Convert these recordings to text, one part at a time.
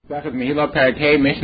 Somebody who benefits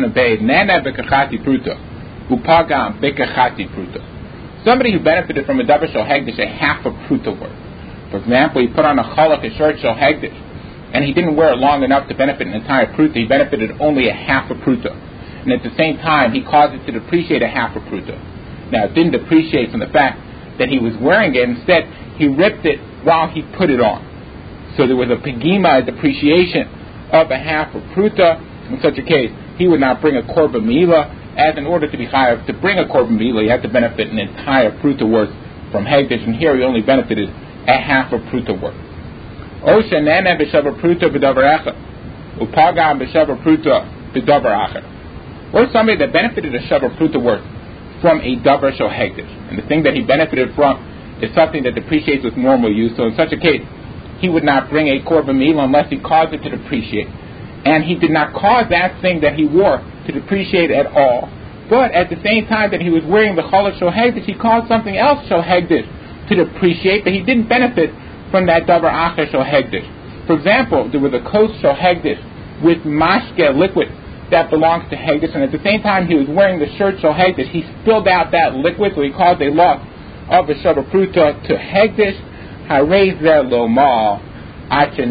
from a davar shel hegdish, a half a pruta worth. For example, he put on a chalak, a shirt shel hegdish, and he didn't wear it long enough to benefit an entire pruta. He benefited only a half a pruta, and at the same time, he caused it to depreciate a half a pruta. Now, it didn't depreciate from the fact that he was wearing it. Instead, he ripped it while he put it on. So there was a pegima, a depreciation of a half a pruta. In such a case, he would not bring a korban meila, as in order to be chayav to bring a korban meila, you have to benefit an entire pruta worth from hegdish, and here he only benefited a half a pruta worth. O shenana b'shavar pruta b'davar echad, upagam b'shavar pruta b'davar echad. Or somebody that benefited a shavar pruta worth from a davar shel hegdish, and the thing that he benefited from is something that depreciates with normal use. So in such a case, he would not bring a korban meila unless he caused it to depreciate. And he did not cause that thing that he wore to depreciate at all. But at the same time that he was wearing the chalak shel hegdish, he caused something else shel hegdish to depreciate, but he didn't benefit from that davar acher shel hegdish. For example, there was a kos shel hegdish with mashke, liquid, that belongs to hegdish, and at the same time he was wearing the shirt shel hegdish, he spilled out that liquid, so he caused a loss of the shavar pruta to hegdish. Harei zeh lo mal. In such a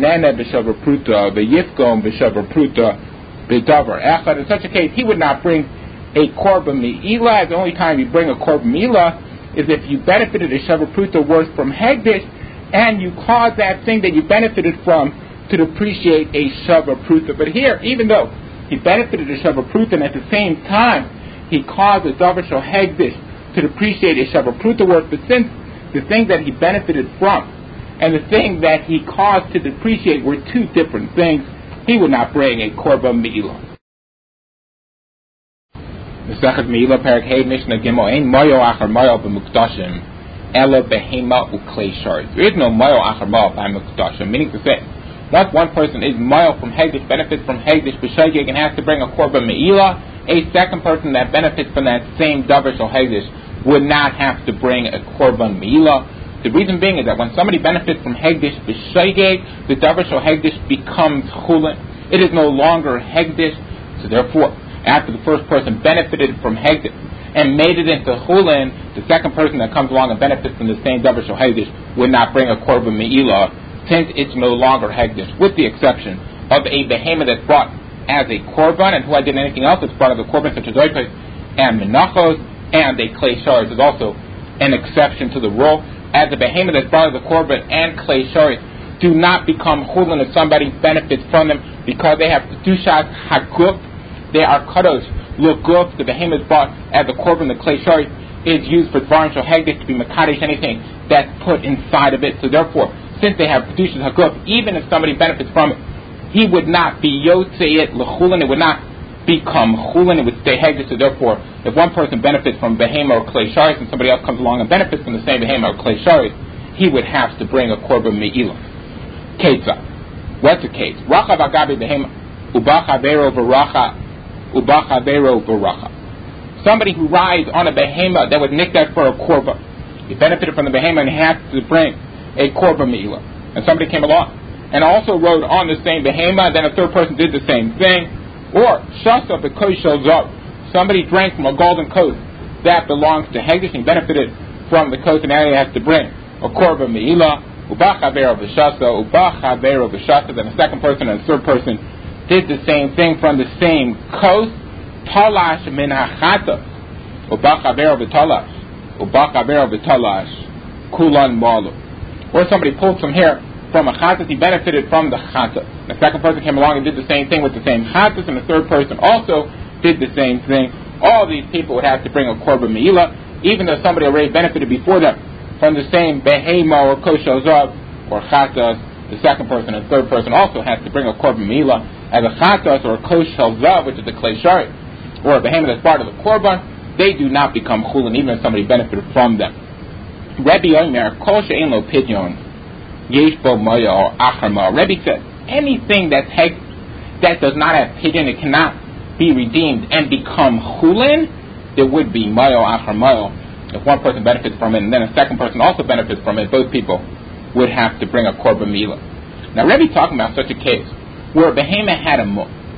case, he would not bring a korban meila. The only time you bring a korban meila is if you benefited a shavar pruta worth from hegdish, and you caused that thing that you benefited from to depreciate a shavar pruta. But here, even though he benefited a shavar pruta, and at the same time he caused a davar shel hegdish to depreciate a shavar pruta worth, but since the thing that he benefited from and the thing that he caused to depreciate were two different things, he would not bring a korban meila. Mesechet Meila Perek Hey Mishnah Gimel Ein Mayo Achar Mayo b'Mukdashim Ela Behema Uklei Shari. There is no Mayo Achar Mayo by Mukdashim, meaning to say, once one person is Mayo from hegdish, benefits from hegdish b'Shogeg, and has to bring a korban meila, a second person that benefits from that same davar shel hegdish would not have to bring a korban meila. The reason being is that when somebody benefits from hegdish b'shogeg, the davar shel hegdish becomes chulin. It is no longer hegdish. So therefore, after the first person benefited from hegdish and made it into chulin, the second person that comes along and benefits from the same davar shel hegdish would not bring a korban meila, since it's no longer hegdish, with the exception of a behemoth that's brought as a korban, and who I did anything else that's brought as a korban, such as oikos and menachos, and a klei sharis is also an exception to the rule. As a behemoth that's brought as a korban and klei sharis do not become chulin if somebody benefits from them, because they have kedushat haguf, they are kadosh l'guf. The behemoth brought as a korban, the klei sharis is used for dvarim shel hegdish to be mekadesh anything that's put inside of it. So therefore, since they have kedushat haguf, even if somebody benefits from it, he would not be yotzei it l'chulin. It would not become chulin, it would stay hegdish. So therefore, if one person benefits from behema or klei sharis and somebody else comes along and benefits from the same behema or klei sharis, he would have to bring a korban meila. Ketza. What's the case? Racha v'agabi behema ubachavero v'racha. Somebody who rides on a behema that was nicked for a korban. He benefited from the behema and he had to bring a korban meila. And somebody came along and also rode on the same behema, and then a third person did the same thing. Or shasa b'kos shel zav, somebody drank from a golden coat that belongs to hegdish and benefited from the coat, and now he has to bring a korban meila. Ubachavero v'shasa, then a second person and a third person did the same thing from the same coat. Talash min hachata, ubachavero v'talash, kulan malu. Or somebody pulled some hair from a chatas, he benefited from the chatas. The second person came along and did the same thing with the same chatas, and the third person also did the same thing. All these people would have to bring a korban meila, even though somebody already benefited before them from the same behema or kosher zav or chatas. The second person and third person also has to bring a korban meila. As a chatas or a kosher zav, which is a klei sharis, or a behema that's part of the korban, they do not become chulin, even if somebody benefited from them. Rebbe Omer, kol she'en lo pidyon, Yesh bo maya or achar maya. Rebbe says anything that does not have pidyon, it cannot be redeemed and become chulin, there would be maya or achar maya. If one person benefits from it and then a second person also benefits from it, both people would have to bring a korban meila. Now Rebbe talking about such a case where a behemoth had a mum,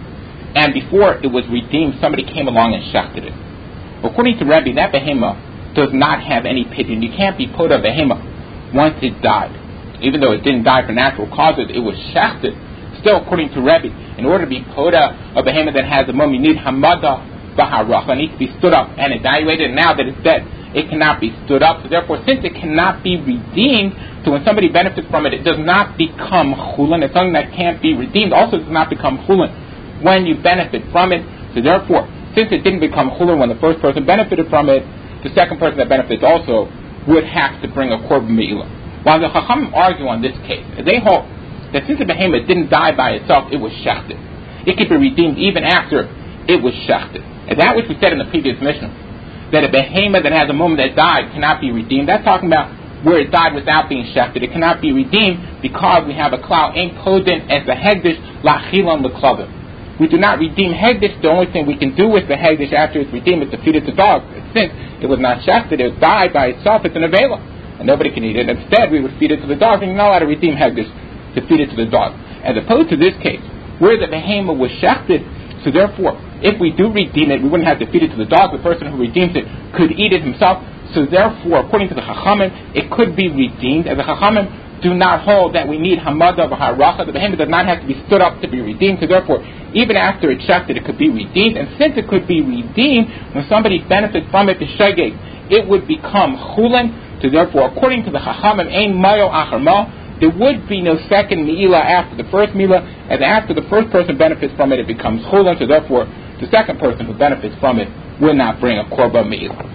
and before it was redeemed, somebody came along and shechted it. According to Rebbe, that behema does not have any pidyon. You can't be put a behema once it died. Even though it didn't die for natural causes, it was shechted. Still, according to Rebbe, in order to be put a behema that has a mum, you need hamada v'haracha. It needs to be stood up and evaluated. And now that it's dead, it cannot be stood up. So therefore, since it cannot be redeemed, so when somebody benefits from it, it does not become chulin. It's something that can't be redeemed. Also, does not become chulin when you benefit from it. So therefore, since it didn't become chulin when the first person benefited from it, the second person that benefits also would have to bring a korban me'ilah. While the Chachamim argue on this case, they hold that since the behemoth didn't die by itself, it was shechted. It could be redeemed even after it was shechted. And that which we said in the previous Mishnah, that a behemoth that has a moment that died cannot be redeemed, that's talking about where it died without being shechted. It cannot be redeemed because we have a cloud ain't podent as the hegdish la'chilon l'klavim. We do not redeem hegdish. The only thing we can do with the hegdish after it's redeemed is to feed it to dogs. Since it was not shechted, it died by itself, it's an avela, and nobody can eat it. Instead, we would feed it to the dogs, and you're not allowed to redeem hegdish to feed it to the dogs. As opposed to this case, where the behemoth was shechted, so therefore, if we do redeem it, we wouldn't have to feed it to the dog. The person who redeems it could eat it himself. So therefore, according to the Chachamim, it could be redeemed. As the Chachamim do not hold that we need hamada v'haracha. The behemoth does not have to be stood up to be redeemed. So therefore, even after it's shechted, it could be redeemed. And since it could be redeemed, when somebody benefits from it, the shegeg, it would become chulin. So therefore, according to the Chachamim, ein mayo achar ma, there would be no second me'ilah after the first me'ilah, and after the first person benefits from it, it becomes chulin. So therefore, the second person who benefits from it will not bring a korban me'ilah.